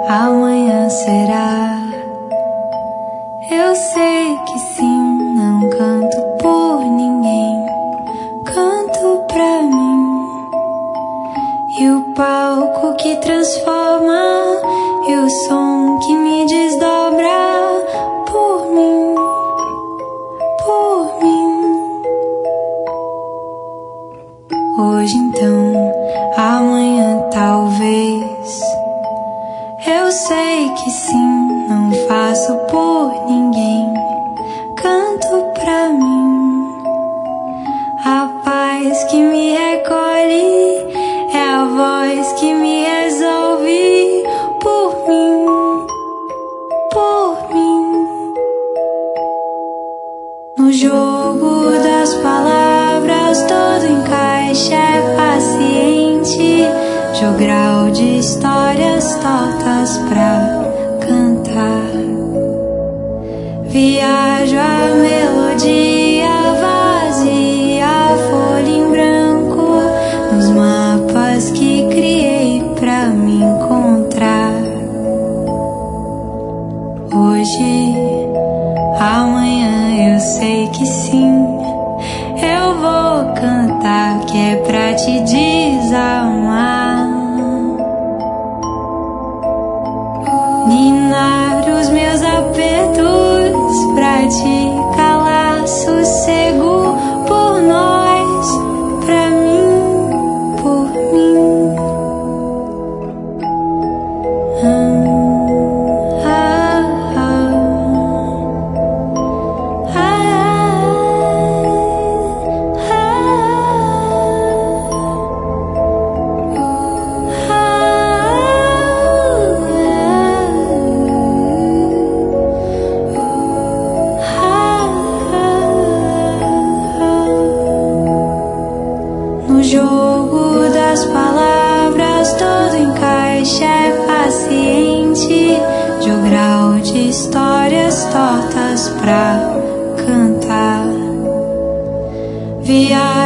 amanhã será. Eu sei que sim, não canto por ninguém, canto pra mim. E o palco que transforma, e o som que me desdobra, por mim, por mim. Hoje então, amanhã talvez. Eu sei que sim, não faço por ninguém, canto pra mim. A paz que me recolhe é a voz que me resolve, por mim, por mim. No jogo das palavras todo encaixe é paciente, jogral de histórias tortas pra cantar. Viajo a melodia vazia, folha em branco, nos mapas que criei pra me encontrar. Hoje, amanhã eu sei que sim, eu vou cantar que é pra te desamar. Ninar os meus apertos pra te calar, sossego por nós, pra mim, por mim. No jogo das palavras todo encaixe é paciente, jogral de histórias tortas pra cantar. Viagem